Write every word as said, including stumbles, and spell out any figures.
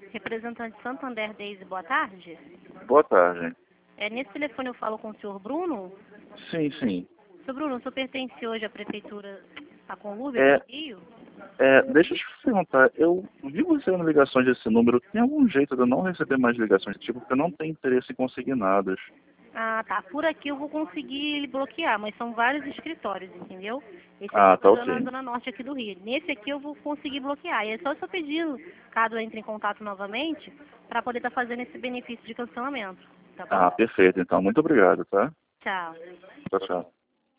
Representante Santander Daisy, boa tarde. Boa tarde. É, nesse telefone eu falo com o senhor Bruno. Sim, sim. Senhor Bruno, o senhor pertence hoje à Prefeitura da Conlurb, É, aqui do Rio? é, deixa eu te perguntar, eu vi você recebendo ligações desse número, tem algum jeito de eu não receber mais ligações desse tipo, porque eu não tenho interesse em consignadas. Ah, tá. Por aqui eu vou conseguir bloquear, mas são vários escritórios, entendeu? Esse aqui Ah, eu tá tô dando na ok. Zona Norte aqui do Rio. Nesse aqui eu vou conseguir bloquear. E é só o senhor pedir, caso eu entre em contato novamente, para poder estar fazendo esse benefício de cancelamento. Tá bom? Ah, perfeito, então. Muito obrigado, tá? Tchau. Tchau, tchau.